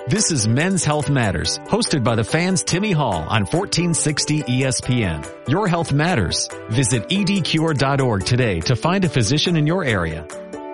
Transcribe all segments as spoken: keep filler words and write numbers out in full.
This is Men's Health Matters, hosted by the fans Timmy Hall on fourteen sixty E S P N. Your health matters. Visit e d cure dot org today to find a physician in your area.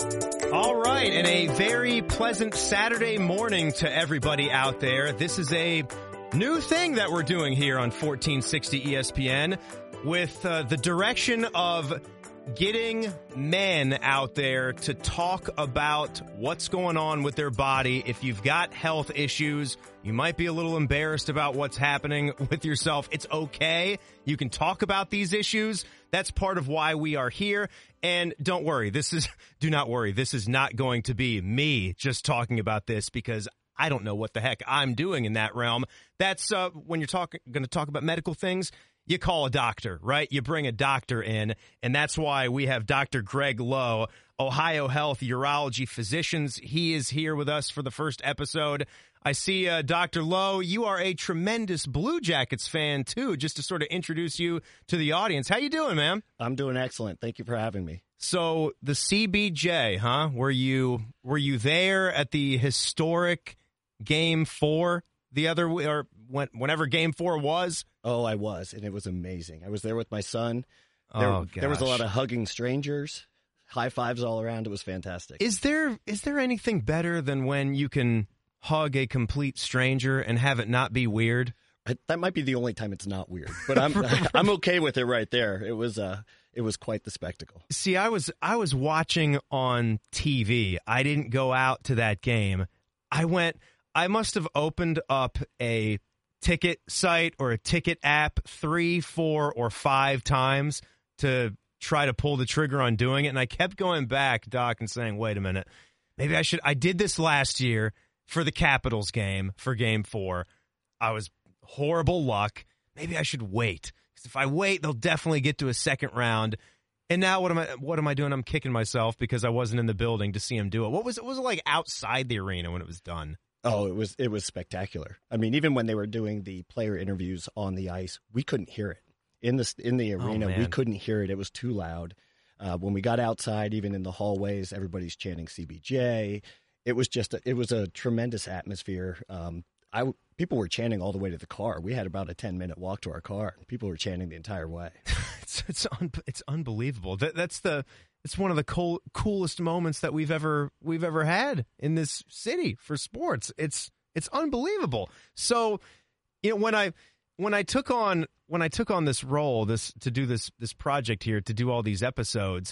All right, and a very pleasant Saturday morning to everybody out there. This is a new thing that we're doing here on fourteen sixty E S P N with uh, the direction of getting men out there to talk about what's going on with their body. If you've got health issues, you might be a little embarrassed about what's happening with yourself. It's okay. You can talk about these issues. That's part of why we are here. And don't worry, this is, do not worry, this is not going to be me just talking about this because I don't know what the heck I'm doing in that realm. That's uh, when you're talking, going to talk about medical things. You call a doctor, right? You bring a doctor in, and that's why we have Doctor Greg Lowe, Ohio Health Urology Physicians. He is here with us for the first episode. I see, uh, Doctor Lowe, you are a tremendous Blue Jackets fan, too, just to sort of introduce you to the audience. How you doing, man? I'm doing excellent. Thank you for having me. So the C B J, huh? Were you were you there at the historic Game Four the other or when, whenever Game Four was? Oh, I was, and it was amazing. I was there with my son. There, oh, gosh. There was a lot of hugging strangers, high fives all around. It was fantastic. Is there is there anything better than when you can hug a complete stranger and have it not be weird? I, that might be the only time it's not weird, but I'm I'm okay with it right there. It was uh it was quite the spectacle. See, I was I was watching on T V. I didn't go out to that game. I went. I must have opened up a ticket site or a ticket app three, four, or five times to try to pull the trigger on doing it. And I kept going back, Doc, and saying, wait a minute, maybe I should. I did this last year for the Capitals game for Game Four. I was horrible luck. Maybe I should wait. Because if I wait, they'll definitely get to a second round. And now what am I what am I doing? I'm kicking myself because I wasn't in the building to see him do it. What was it? Was it like outside the arena when it was done? Oh, it was it was spectacular. I mean, even when they were doing the player interviews on the ice, we couldn't hear it. In the in the arena, oh, we couldn't hear it. It was too loud. Uh, when we got outside, even in the hallways, everybody's chanting C B J. It was just a, it was a tremendous atmosphere. Um, I people were chanting all the way to the car. We had about a ten minute walk to our car. People were chanting the entire way. it's it's un, it's unbelievable. That that's the. It's one of the cool, coolest moments that we've ever we've ever had in this city for sports. It's it's unbelievable. So, you know, when I when I took on when I took on this role, this to do this this project here, to do all these episodes,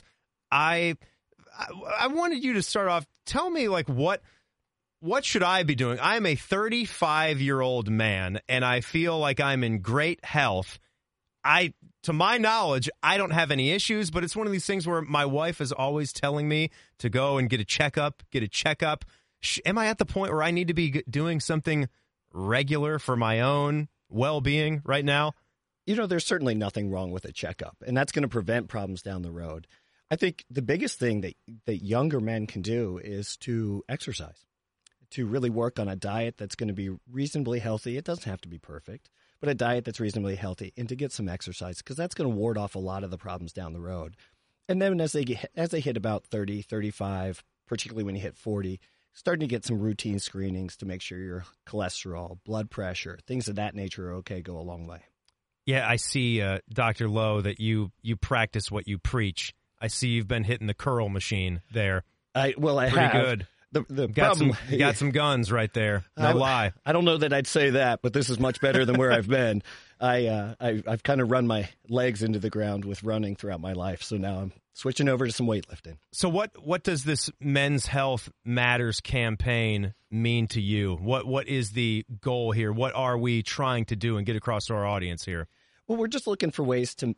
I I, I wanted you to start off. Tell me, like, what what should I be doing? I'm a thirty-five year old man, and I feel like I'm in great health. I, to my knowledge, I don't have any issues, but it's one of these things where my wife is always telling me to go and get a checkup, get a checkup. Am I at the point where I need to be doing something regular for my own well-being right now? You know, there's certainly nothing wrong with a checkup, and that's going to prevent problems down the road. I think the biggest thing that, that younger men can do is to exercise, to really work on a diet that's going to be reasonably healthy. It doesn't have to be perfect, but a diet that's reasonably healthy, and to get some exercise, because that's going to ward off a lot of the problems down the road. And then as they get, as they hit about thirty, thirty-five, particularly when you hit forty, starting to get some routine screenings to make sure your cholesterol, blood pressure, things of that nature are okay, go a long way. Yeah, I see, uh, Doctor Lowe, that you you practice what you preach. I see you've been hitting the curl machine there. I well, I Pretty have. good. The, the got problem, some, you got some guns right there. No I, lie. I don't know that I'd say that, but this is much better than where I've been. I, uh, I, I've kind of run my legs into the ground with running throughout my life, so now I'm switching over to some weightlifting. So what, what does this Men's Health Matters campaign mean to you? What What is the goal here? What are we trying to do and get across to our audience here? Well, we're just looking for ways to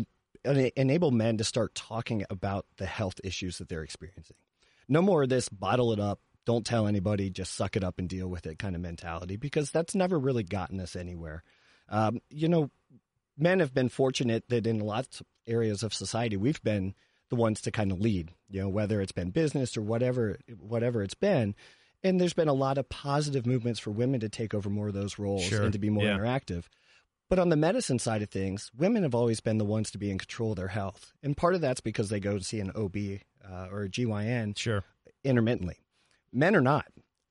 enable men to start talking about the health issues that they're experiencing. No more of this bottle it up, don't tell anybody, just suck it up and deal with it kind of mentality, because that's never really gotten us anywhere. Um, you know, men have been fortunate that in lots of areas of society, we've been the ones to kind of lead, you know, whether it's been business or whatever, whatever it's been. And there's been a lot of positive movements for women to take over more of those roles Sure. and to be more Yeah. interactive. But on the medicine side of things, women have always been the ones to be in control of their health. And part of that's because they go to see an O B uh, or a G Y N Sure. intermittently. Men are not.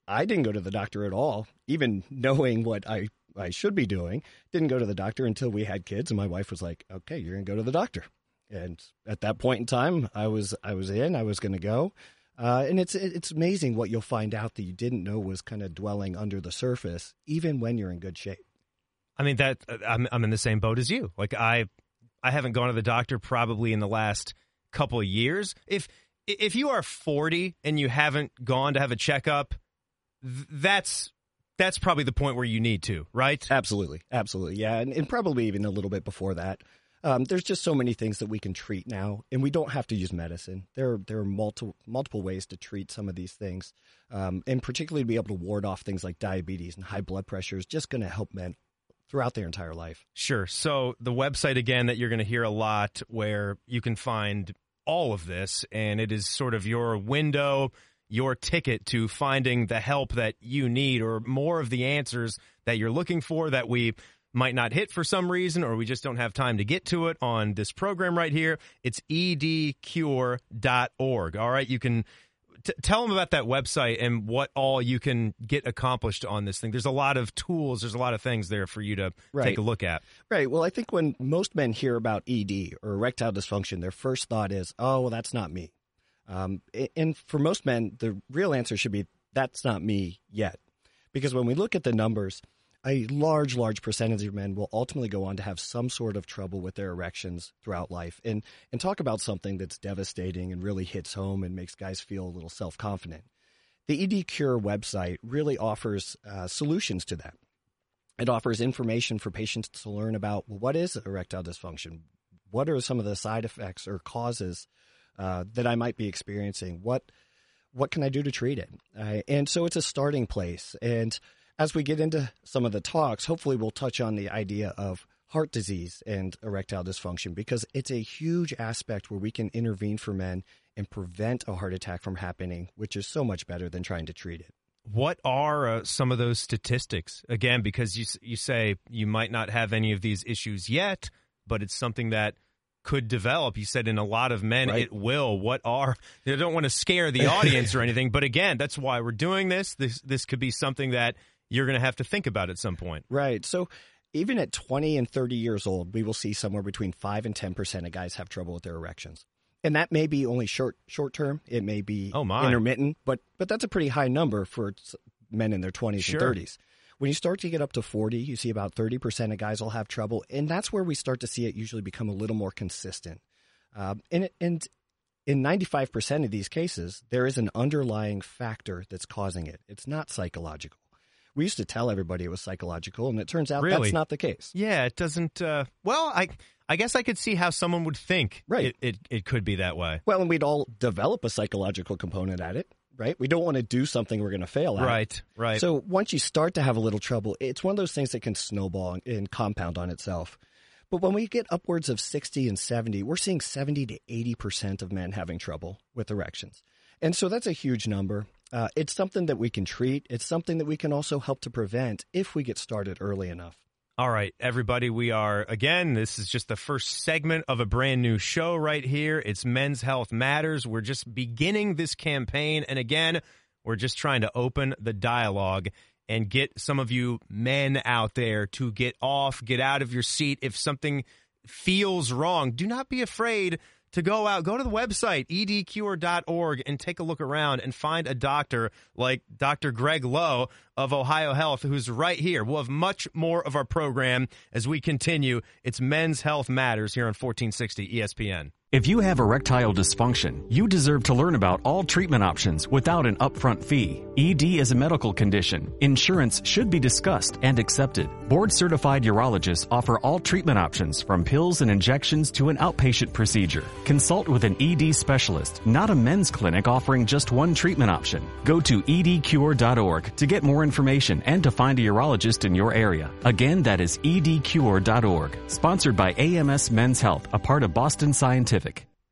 I didn't go to the doctor at all, even knowing what I, I should be doing. Didn't go to the doctor until we had kids, and my wife was like, okay, you're going to go to the doctor. And at that point in time, I was I was in, I was going to go. Uh, and it's it's amazing what you'll find out that you didn't know was kind of dwelling under the surface, even when you're in good shape. I mean, that I'm I'm in the same boat as you. Like I I haven't gone to the doctor probably in the last couple of years. If if you are forty and you haven't gone to have a checkup, th- that's that's probably the point where you need to, right? Absolutely, absolutely, yeah, and, and probably even a little bit before that. Um, there's just so many things that we can treat now, and we don't have to use medicine. There, there are multiple multiple ways to treat some of these things, um, and particularly to be able to ward off things like diabetes and high blood pressure is just going to help men throughout their entire life. Sure. So the website, again, that you're going to hear a lot, where you can find all of this, and it is sort of your window, your ticket to finding the help that you need, or more of the answers that you're looking for that we might not hit for some reason, or we just don't have time to get to it on this program right here. It's e d cure dot org. All right, you can t- tell them about that website and what all you can get accomplished on this thing. There's a lot of tools. There's a lot of things there for you to right. take a look at. Right. Well, I think when most men hear about E D or erectile dysfunction, their first thought is, oh, well, that's not me. Um, and for most men, the real answer should be, that's not me yet. Because when we look at the numbers, a large, large percentage of men will ultimately go on to have some sort of trouble with their erections throughout life. And and talk about something that's devastating and really hits home and makes guys feel a little self-confident. The E D Cure website really offers uh, solutions to that. It offers information for patients to learn about, well, what is erectile dysfunction? What are some of the side effects or causes uh, that I might be experiencing? What what can I do to treat it? Uh, and so it's a starting place. And as we get into some of the talks, hopefully we'll touch on the idea of heart disease and erectile dysfunction, because it's a huge aspect where we can intervene for men and prevent a heart attack from happening, which is so much better than trying to treat it. What are uh, some of those statistics? Again, because you you say you might not have any of these issues yet, but it's something that could develop. You said in a lot of men right. it will. What are, I don't want to scare the audience or anything, but again, that's why we're doing this. This this could be something that you're going to have to think about at some point. Right. So even at twenty and thirty years old, we will see somewhere between five and ten percent of guys have trouble with their erections. And that may be only short short term. It may be oh my. intermittent, but but that's a pretty high number for men in their twenties sure. and thirties. When you start to get up to forty, you see about thirty percent of guys will have trouble, and that's where we start to see it usually become a little more consistent. Uh, and, and in ninety-five percent of these cases, there is an underlying factor that's causing it. It's not psychological. We used to tell everybody it was psychological, and it turns out really? that's not the case. Yeah, it doesn't. Uh, well, I I guess I could see how someone would think right. it, it, it could be that way. Well, and we'd all develop a psychological component at it, right? We don't want to do something we're going to fail at. Right, right. So once you start to have a little trouble, it's one of those things that can snowball and compound on itself. But when we get upwards of sixty and seventy, we're seeing seventy to eighty percent of men having trouble with erections. And so that's a huge number. Uh, it's something that we can treat. It's something that we can also help to prevent if we get started early enough. All right, everybody, we are, again, this is just the first segment of a brand new show right here. It's Men's Health Matters. We're just beginning this campaign. And again, we're just trying to open the dialogue and get some of you men out there to get off, get out of your seat. If something feels wrong, do not be afraid to go out, go to the website, e d cure dot org, and take a look around and find a doctor like Doctor Greg Lowe of Ohio Health, who's right here. We'll have much more of our program as we continue. It's Men's Health Matters here on fourteen sixty E S P N. If you have erectile dysfunction, you deserve to learn about all treatment options without an upfront fee. E D is a medical condition. Insurance should be discussed and accepted. Board-certified urologists offer all treatment options from pills and injections to an outpatient procedure. Consult with an E D specialist, not a men's clinic offering just one treatment option. Go to e d cure dot org to get more information and to find a urologist in your area. Again, that is e d cure dot org. Sponsored by A M S Men's Health, a part of Boston Scientific.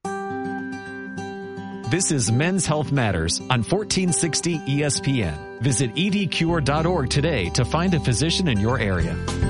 This is Men's Health Matters on fourteen sixty E S P N. Visit e d cure dot org today to find a physician in your area.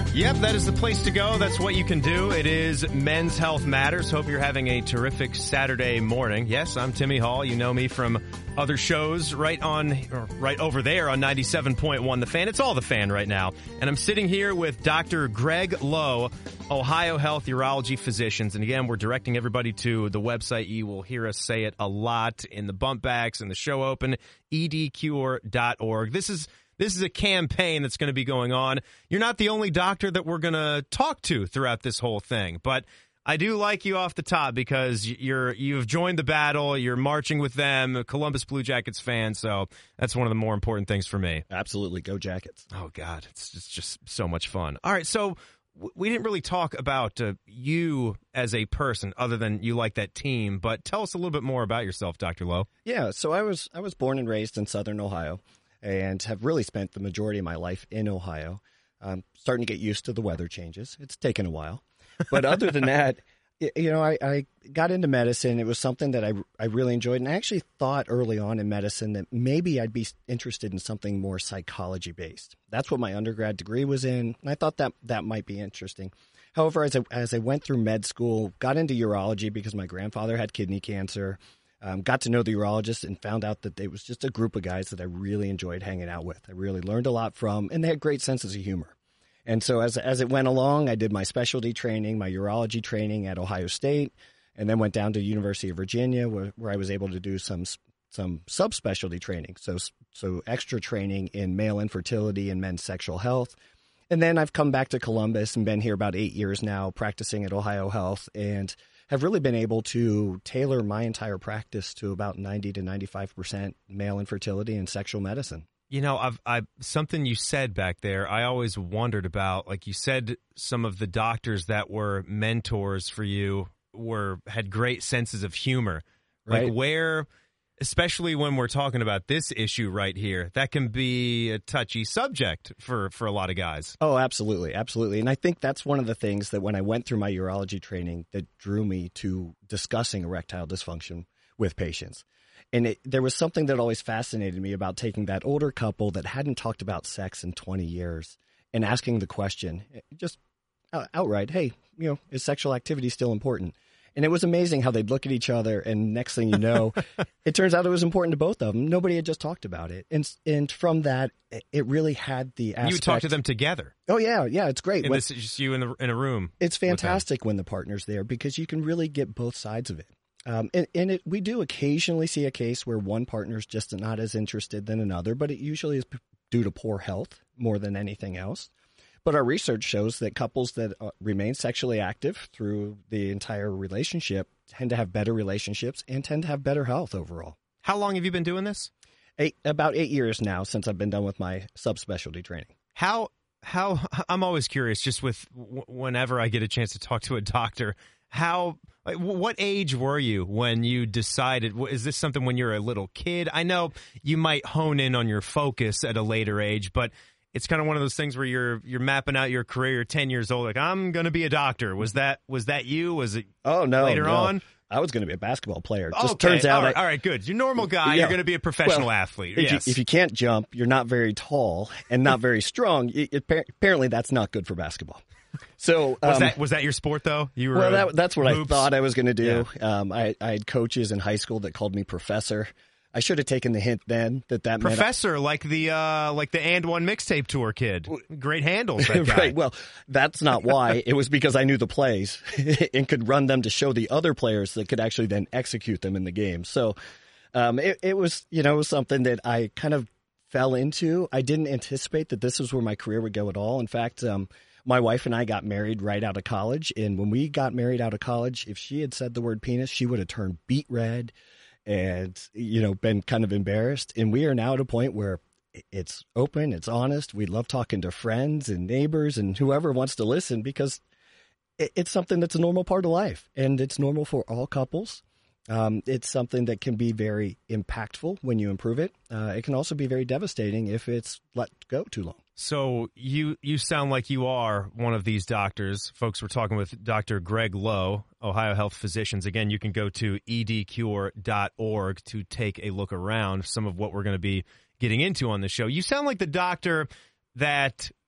Yep, that is the place to go. That's what you can do. It is Men's Health Matters. Hope you're having a terrific Saturday morning. Yes, I'm Timmy Hall. You know me from other shows right on, or right over there on ninety-seven point one The Fan. It's all The Fan right now. And I'm sitting here with Doctor Greg Lowe, Ohio Health Urology Physicians. And again, we're directing everybody to the website. You will hear us say it a lot in the bump backs and the show open, e d cure dot org. This is This is a campaign that's going to be going on. You're not the only doctor that we're going to talk to throughout this whole thing, but I do like you off the top because you're you've joined the battle. You're marching with them, a Columbus Blue Jackets fan, so that's one of the more important things for me. Absolutely, go Jackets! Oh God, it's just, just so much fun. All right, so we didn't really talk about uh, you as a person, other than you like that team. But tell us a little bit more about yourself, Doctor Lowe. Yeah, so I was I was born and raised in Southern Ohio, and have really spent the majority of my life in Ohio. I'm starting to get used to the weather changes. It's taken a while. But other than that, you know, I, I got into medicine. It was something that I, I really enjoyed. And I actually thought early on in medicine that maybe I'd be interested in something more psychology-based. That's what my undergrad degree was in. And I thought that that might be interesting. However, as I, as I went through med school, got into urology because my grandfather had kidney cancer. Um, got to know the urologist and found out that it was just a group of guys that I really enjoyed hanging out with. I really learned a lot from, and they had great senses of humor. And so as as it went along, I did my specialty training, my urology training at Ohio State, and then went down to University of Virginia where, where I was able to do some some subspecialty training, so so extra training in male infertility and men's sexual health. And then I've come back to Columbus and been here about eight years now practicing at Ohio Health, and have really been able to tailor my entire practice to about ninety to ninety-five percent male infertility and sexual medicine. You know, I've, I've something you said back there, I always wondered about. Like you said, some of the doctors that were mentors for you were had great senses of humor. Like Right. where, especially when we're talking about this issue right here, that can be a touchy subject for, for a lot of guys. Oh, absolutely. Absolutely. And I think that's one of the things that when I went through my urology training that drew me to discussing erectile dysfunction with patients. And it, there was something that always fascinated me about taking that older couple that hadn't talked about sex in twenty years and asking the question, just outright, hey, you know, is sexual activity still important? And it was amazing how they'd look at each other, and next thing you know, it turns out it was important to both of them. Nobody had just talked about it. And and from that, it really had the aspect. You would talk to them together. Oh, yeah. Yeah, it's great. And When, this is just you in, the, in a room. it's fantastic when the partner's there because you can really get both sides of it. Um, and and it, we do occasionally see a case where one partner's just not as interested than another, but it usually is p- due to poor health more than anything else. But our research shows that couples that uh, remain sexually active through the entire relationship tend to have better relationships and tend to have better health overall. How long have you been doing this? Eight, about eight years now since I've been done with my subspecialty training. How, how, I'm always curious, just with w- whenever I get a chance to talk to a doctor, how, like, what age were you when you decided, is this something when you're a little kid? I know you might hone in on your focus at a later age, but it's kind of one of those things where you're you're mapping out your career. You're ten years old, like I'm going to be a doctor. Was that was that you? Was it? Oh no, later no. on. I was going to be a basketball player. It just okay. turns out, all right, I, all right, good. You're a normal guy. Yeah. You're going to be a professional Well, athlete. If, Yes. you, if you can't jump, you're not very tall and not very strong. It, it, apparently, that's not good for basketball. So was um, that was that your sport though? You were well, uh, that, that's what hoops? I thought I was going to do. Yeah. Um, I, I had coaches in high school that called me professor. I should have taken the hint then that that meant Professor, like the uh, like the And One mixtape tour kid. Great handles, that guy. Right. Well, that's not why. It was because I knew the plays and could run them to show the other players that could actually then execute them in the game. So um, it, it was, you know, something that I kind of fell into. I didn't anticipate that this was where my career would go at all. In fact, um, my wife and I got married right out of college. And when we got married out of college, if she had said the word penis, she would have turned beet red and, you know, been kind of embarrassed. And we are now at a point where it's open, it's honest. We love talking to friends and neighbors and whoever wants to listen because it's something that's a normal part of life, and it's normal for all couples. Um, it's something that can be very impactful when you improve it. Uh, it can also be very devastating if it's let go too long. So you you sound like you are one of these doctors. Folks, we're talking with Doctor Greg Lowe, Ohio Health Physicians. Again, you can go to e d cure dot org to take a look around some of what we're going to be getting into on the show. You sound like the doctor that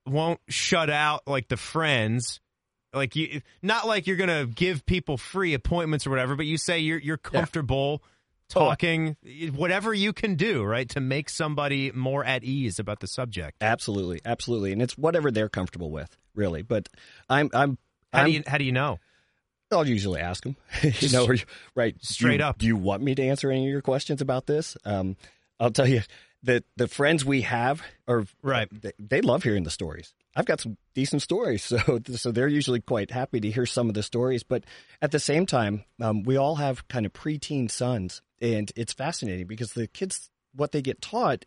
won't shut out like the friends. Like you, not like you're gonna give people free appointments or whatever, but you say you're you're comfortable yeah. talking, oh. whatever you can do, right, to make somebody more at ease about the subject. Absolutely, absolutely, and it's whatever they're comfortable with, really. But I'm, I'm. How I'm, do you how do you know? I'll usually ask them. you know, right? Straight do you, up. Do you want me to answer any of your questions about this? Um, I'll tell you that the friends we have are right. They, they love hearing the stories. I've got some decent stories, so so they're usually quite happy to hear some of the stories. But at the same time, um, we all have kind of preteen sons, and it's fascinating because the kids, what they get taught,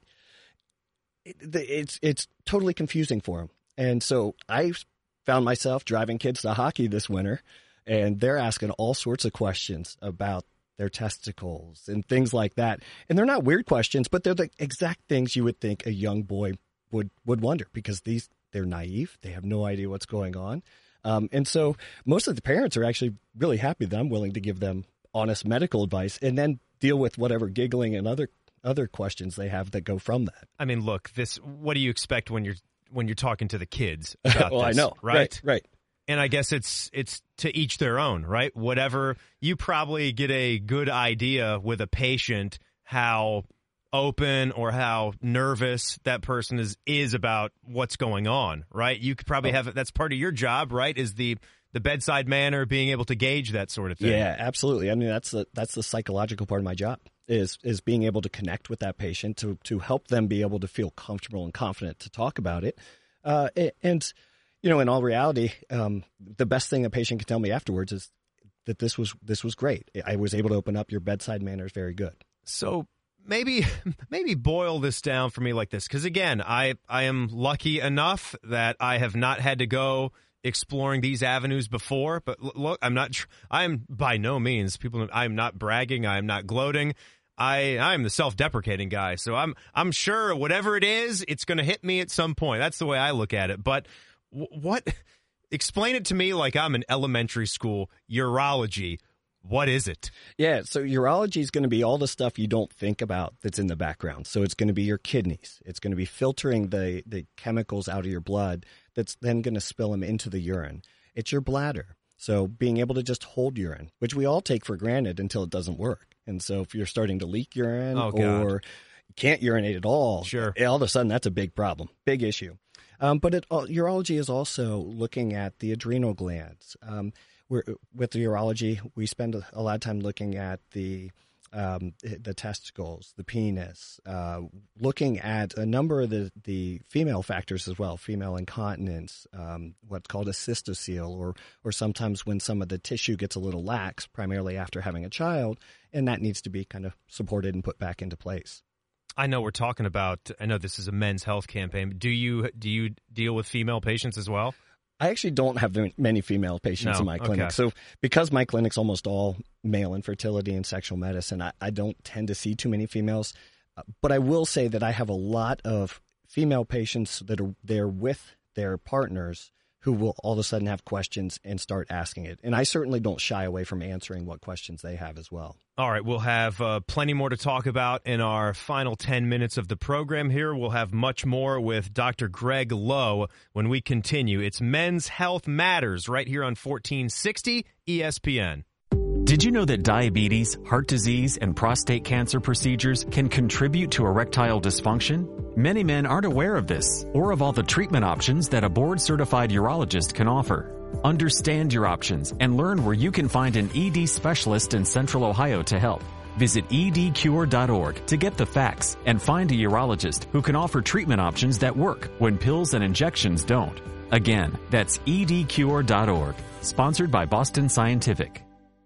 it, it's it's totally confusing for them. And so I found myself driving kids to hockey this winter, and they're asking all sorts of questions about their testicles and things like that. And they're not weird questions, but they're the exact things you would think a young boy would would wonder, because these. They're naive. They have no idea what's going on. Um, and so most of the parents are actually really happy that I'm willing to give them honest medical advice and then deal with whatever giggling and other other questions they have that go from that. I mean, look, this. What do you expect when you're when you're talking to the kids about well, this? I know, right? Right, right. And I guess it's it's to each their own, right? Whatever, you probably get a good idea with a patient how open or how nervous that person is is about what's going on, right? You could probably have that's part of your job, right? Is the the bedside manner, being able to gauge that sort of thing. Yeah, absolutely. I mean, that's the that's the psychological part of my job is is being able to connect with that patient to to help them be able to feel comfortable and confident to talk about it. Uh, and you know, in all reality, um, the best thing a patient can tell me afterwards is that this was this was great. I was able to open up. Your bedside manner is very good. So. Maybe maybe boil this down for me like this, because, again, I, I am lucky enough that I have not had to go exploring these avenues before. But look, I'm not I'm by no means people. I'm not bragging. I'm not gloating. I I'm the self-deprecating guy. So I'm I'm sure whatever it is, it's going to hit me at some point. That's the way I look at it. But what? Explain it to me like I'm in elementary school. Urology. What is it? Yeah, so urology is going to be all the stuff you don't think about that's in the background. So it's going to be your kidneys. It's going to be filtering the, the chemicals out of your blood that's then going to spill them into the urine. It's your bladder. So being able to just hold urine, which we all take for granted until it doesn't work. And so if you're starting to leak urine oh, or can't urinate at all, sure. all of a sudden that's a big problem, big issue. Um, but it, uh, urology is also looking at the adrenal glands. Um We're, with the urology, we spend a, a lot of time looking at the um, the testicles, the penis, uh, looking at a number of the, the female factors as well, female incontinence, um, what's called a cystocele, or or sometimes when some of the tissue gets a little lax, primarily after having a child, and that needs to be kind of supported and put back into place. I know we're talking about, I know this is a men's health campaign, but do you, do you deal with female patients as well? I actually don't have many female patients no, in my clinic. Okay. So because my clinic's almost all male infertility and sexual medicine, I, I don't tend to see too many females. Uh, but I will say that I have a lot of female patients that are there with their partners who will all of a sudden have questions and start asking it. And I certainly don't shy away from answering what questions they have as well. All right, we'll have uh, plenty more to talk about in our final ten minutes of the program here. We'll have much more with Doctor Greg Lowe when we continue. It's Men's Health Matters right here on fourteen sixty E S P N. Did you know that diabetes, heart disease, and prostate cancer procedures can contribute to erectile dysfunction? Many men aren't aware of this or of all the treatment options that a board-certified urologist can offer. Understand your options and learn where you can find an E D specialist in Central Ohio to help. Visit e d cure dot org to get the facts and find a urologist who can offer treatment options that work when pills and injections don't. Again, that's e d cure dot org. Sponsored by Boston Scientific.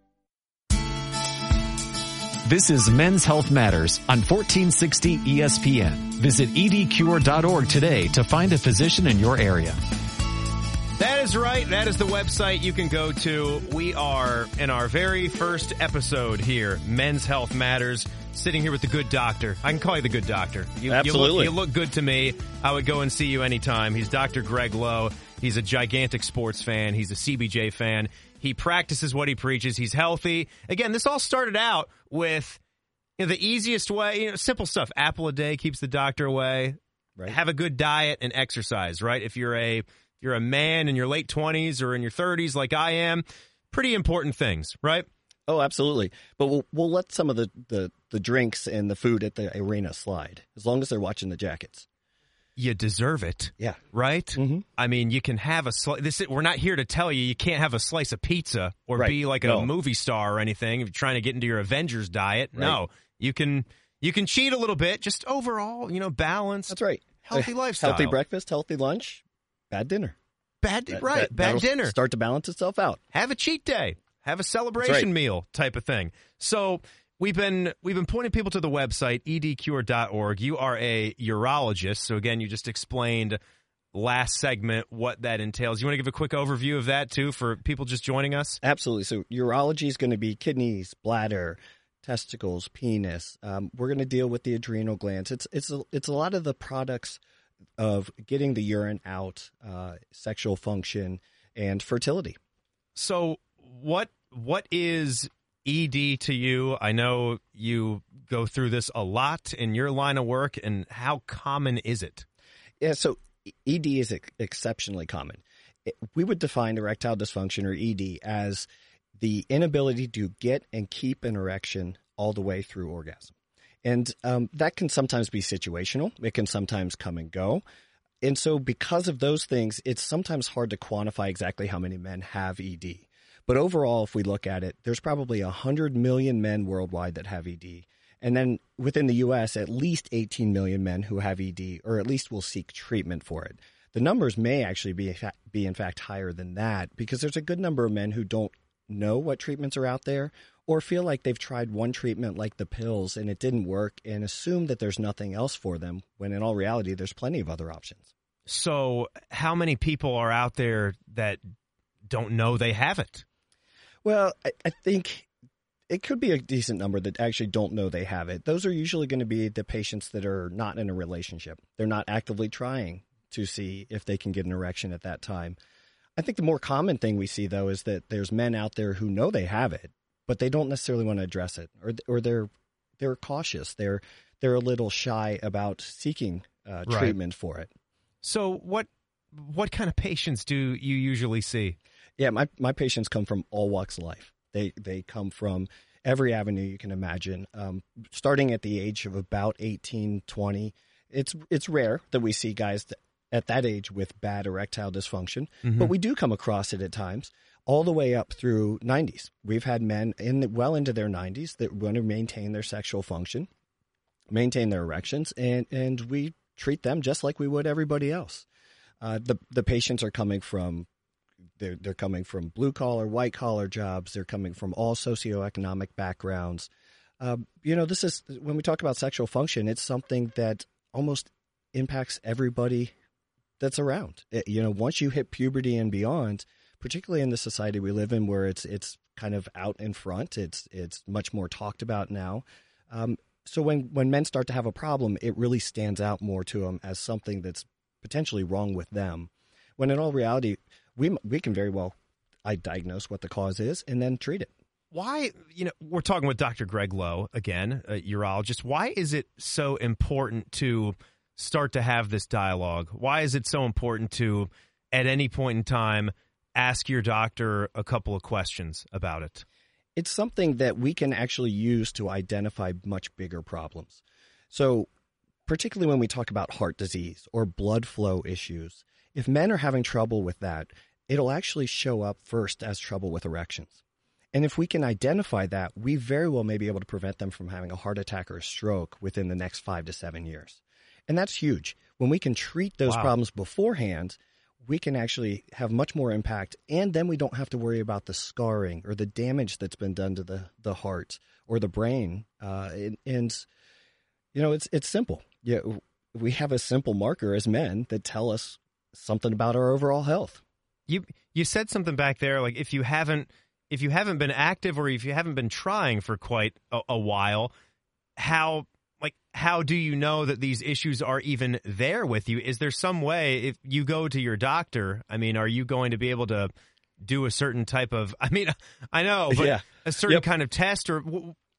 This is Men's Health Matters on fourteen sixty E S P N. Visit e d cure dot org today to find a physician in your area. That is right. That is the website you can go to. We are in our very first episode here, Men's Health Matters, sitting here with the good doctor. I can call you the good doctor. You, Absolutely. You look, you look good to me. I would go and see you anytime. He's Doctor Greg Lowe. He's a gigantic sports fan. He's a C B J fan. He practices what he preaches. He's healthy. Again, this all started out with, you know, the easiest way, you know, simple stuff. Apple a day keeps the doctor away. Right. Have a good diet and exercise, right? If you're a you're a man in your late twenties or in your thirties like I am, pretty important things, right? Oh, absolutely. But we'll, we'll let some of the, the, the drinks and the food at the arena slide, as long as they're watching the jackets. You deserve it. Yeah. Right? Mm-hmm. I mean, you can have a slice. This is, we're not here to tell you you can't have a slice of pizza or right. be like no. a movie star or anything if you're trying to get into your Avengers diet. Right. No. You can you can cheat a little bit, just overall, you know, balanced. That's right. Healthy lifestyle. Healthy breakfast, healthy lunch, bad dinner. Bad That, right, that, bad dinner. Start to balance itself out. Have a cheat day. Have a celebration right. meal type of thing. So we've been we've been pointing people to the website, e d cure dot org. You are a urologist. So, again, you just explained last segment what that entails. You want to give a quick overview of that, too, for people just joining us? Absolutely. So urology is going to be kidneys, bladder, testicles, penis. Um, we're going to deal with the adrenal glands. It's, it's, a, it's a lot of the products of getting the urine out, uh, sexual function, and fertility. So what what is E D to you? I know you go through this a lot in your line of work, and how common is it? Yeah, so E D is ex- exceptionally common. It, we would define erectile dysfunction, or E D, as the inability to get and keep an erection all the way through orgasm. And um, that can sometimes be situational. It can sometimes come and go. And so because of those things, it's sometimes hard to quantify exactly how many men have E D. But overall, if we look at it, there's probably one hundred million men worldwide that have E D. And then within the U S, at least eighteen million men who have E D, or at least will seek treatment for it. The numbers may actually be, be in fact, higher than that, because there's a good number of men who don't know what treatments are out there, or feel like they've tried one treatment like the pills and it didn't work, and assume that there's nothing else for them, when in all reality, there's plenty of other options. So how many people are out there that don't know they have it? Well, I, I think it could be a decent number that actually don't know they have it. Those are usually going to be the patients that are not in a relationship. They're not actively trying to see if they can get an erection at that time. I think the more common thing we see, though, is that there's men out there who know they have it, but they don't necessarily want to address it, or or they're they're cautious. They're they're a little shy about seeking uh, Right. treatment for it. So what what kind of patients do you usually see? Yeah, my, my patients come from all walks of life. They they come from every avenue you can imagine, um, starting at the age of about eighteen, twenty. It's it's rare that we see guys th- at that age with bad erectile dysfunction, Mhm. but we do come across it at times, all the way up through nineties. We've had men in the, well into their nineties that want to maintain their sexual function, maintain their erections, and, and we treat them just like we would everybody else. Uh, the the patients are coming from They're, they're coming from blue-collar, white-collar jobs. They're coming from all socioeconomic backgrounds. Um, you know, this is, when we talk about sexual function, it's something that almost impacts everybody that's around. It, you know, once you hit puberty and beyond, particularly in the society we live in where it's it's kind of out in front, it's it's much more talked about now. Um, so when, when men start to have a problem, it really stands out more to them as something that's potentially wrong with them, when in all reality, we we can very well I diagnose what the cause is and then treat it. Why, you know, we're talking with Doctor Greg Lowe, again, a urologist. Why is it so important to start to have this dialogue? Why is it so important to, at any point in time, ask your doctor a couple of questions about it? It's something that we can actually use to identify much bigger problems. So particularly when we talk about heart disease or blood flow issues, if men are having trouble with that, it'll actually show up first as trouble with erections. And if we can identify that, we very well may be able to prevent them from having a heart attack or a stroke within the next five to seven years. And that's huge. When we can treat those Wow. problems beforehand, we can actually have much more impact. And then we don't have to worry about the scarring or the damage that's been done to the, the heart or the brain. Uh, and, and, you know, it's it's simple. Yeah, we have a simple marker as men that tell us something about our overall health. You you said something back there, like if you haven't if you haven't been active or if you haven't been trying for quite a, a while, how like how do you know that these issues are even there with you? Is there some way, if you go to your doctor, I mean, are you going to be able to do a certain type of, I mean, I know, but Yeah. a certain Yep. kind of test, or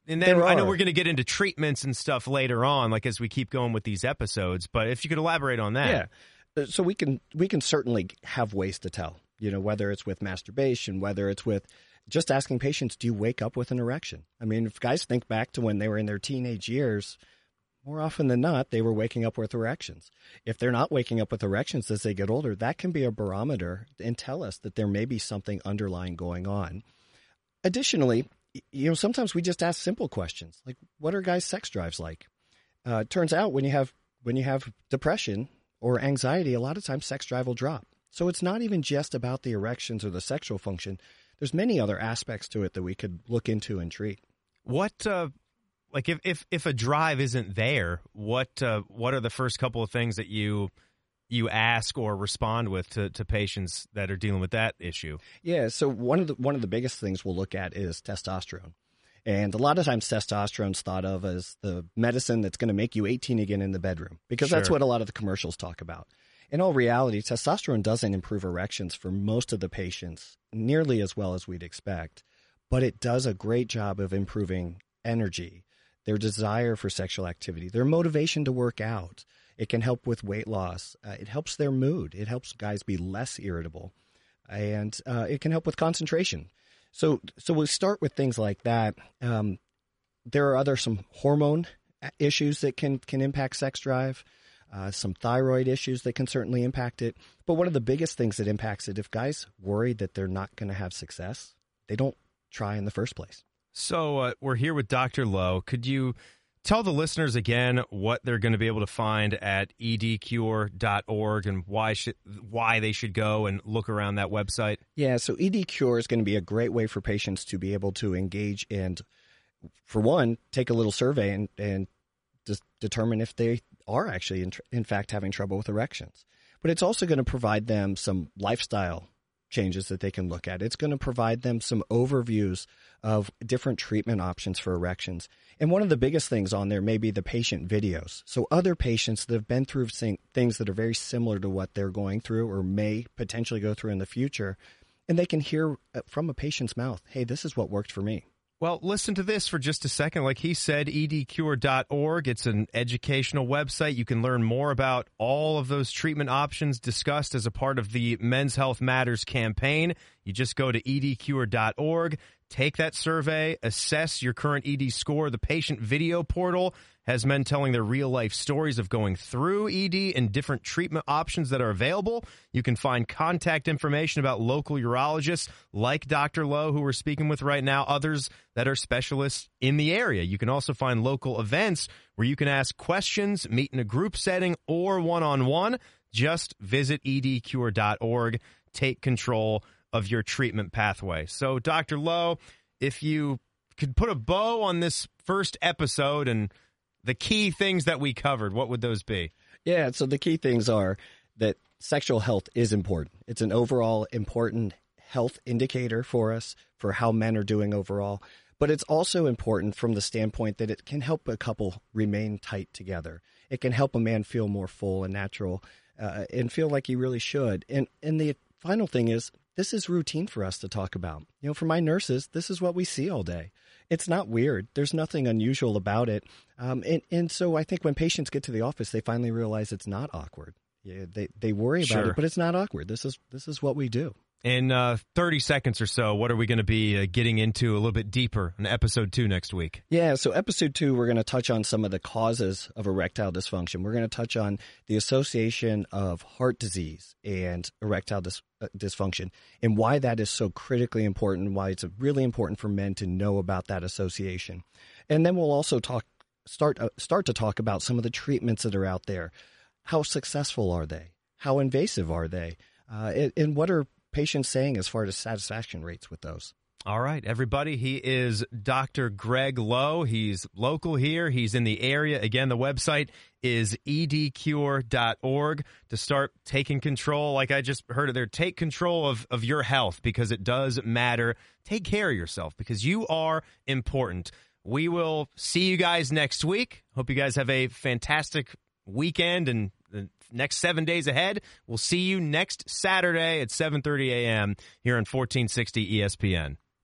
And then There I know are. we're going to get into treatments and stuff later on, like as we keep going with these episodes. But if you could elaborate on that. Yeah. So we can we can certainly have ways to tell, you know, whether it's with masturbation, whether it's with just asking patients, do you wake up with an erection? I mean, if guys think back to when they were in their teenage years, more often than not, they were waking up with erections. If they're not waking up with erections as they get older, that can be a barometer and tell us that there may be something underlying going on. Additionally, you know, sometimes we just ask simple questions like, what are guys' sex drives like? Uh, it turns out when you have when you have depression or anxiety, a lot of times sex drive will drop. So it's not even just about the erections or the sexual function. There's many other aspects to it that we could look into and treat. What, uh, like, if, if, if a drive isn't there, what uh, what are the first couple of things that you you ask or respond with to, to patients that are dealing with that issue? Yeah, so one of the one of the biggest things we'll look at is testosterone. And a lot of times testosterone's thought of as the medicine that's going to make you eighteen again in the bedroom, because that's Sure. what a lot of the commercials talk about. In all reality, testosterone doesn't improve erections for most of the patients nearly as well as we'd expect, but it does a great job of improving energy, their desire for sexual activity, their motivation to work out. It can help with weight loss. Uh, it helps their mood. It helps guys be less irritable, and uh, it can help with concentration. So, so we'll start with things like that. Um, there are other some hormone issues that can can impact sex drive. Uh, some thyroid issues that can certainly impact it. But one of the biggest things that impacts it, if guys worry that they're not going to have success, they don't try in the first place. So uh, we're here with Doctor Lowe. Could you tell the listeners again what they're going to be able to find at e d cure dot org and why should, why they should go and look around that website? Yeah, so E D Cure is going to be a great way for patients to be able to engage and, for one, take a little survey and, and just determine if they are actually, in, tr- in fact, having trouble with erections. But it's also going to provide them some lifestyle changes that they can look at. It's going to provide them some overviews of different treatment options for erections. And one of the biggest things on there may be the patient videos. So other patients that have been through things that are very similar to what they're going through or may potentially go through in the future, and they can hear from a patient's mouth, hey, this is what worked for me. Well, listen to this for just a second. Like he said, e d cure dot org. It's an educational website. You can learn more about all of those treatment options discussed as a part of the Men's Health Matters campaign. You just go to e d cure dot org, take that survey, assess your current E D score. The patient video portal has men telling their real-life stories of going through E D and different treatment options that are available. You can find contact information about local urologists like Doctor Lowe, who we're speaking with right now, others that are specialists in the area. You can also find local events where you can ask questions, meet in a group setting, or one-on-one. Just visit e d cure dot org. Take control of your treatment pathway. So, Doctor Lowe, if you could put a bow on this first episode and the key things that we covered, what would those be? Yeah, so the key things are that sexual health is important. It's an overall important health indicator for us, for how men are doing overall. But it's also important from the standpoint that it can help a couple remain tight together. It can help a man feel more full and natural uh, and feel like he really should. And, and the final thing is, this is routine for us to talk about. You know, for my nurses, this is what we see all day. It's not weird. There's nothing unusual about it. Um, and, and so I think when patients get to the office, they finally realize it's not awkward. Yeah, they, they worry about Sure. it, but it's not awkward. This is this is what we do. In uh, thirty seconds or so, what are we going to be uh, getting into a little bit deeper in episode two next week? Yeah, so episode two, we're going to touch on some of the causes of erectile dysfunction. We're going to touch on the association of heart disease and erectile dis- uh, dysfunction and why that is so critically important, why it's really important for men to know about that association. And then we'll also talk start uh, start to talk about some of the treatments that are out there. How successful are they? How invasive are they? Uh, and, and what are patients saying as far as satisfaction rates with those? All right, everybody. He is Doctor Greg Lowe. He's local here. He's in the area. Again, the website is e d cure dot org to start taking control. Like I just heard it there, take control of, of your health because it does matter. Take care of yourself because you are important. We will see you guys next week. Hope you guys have a fantastic weekend and the next seven days ahead. We'll see you next Saturday at seven thirty a.m. here on fourteen sixty E S P N.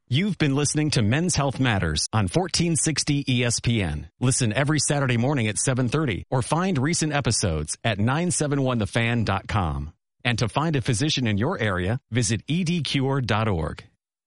You've been listening to Men's Health Matters on fourteen sixty E S P N. Listen every Saturday morning at seven thirty or find recent episodes at nine seven one the fan dot com. And to find a physician in your area, visit e d cure dot org.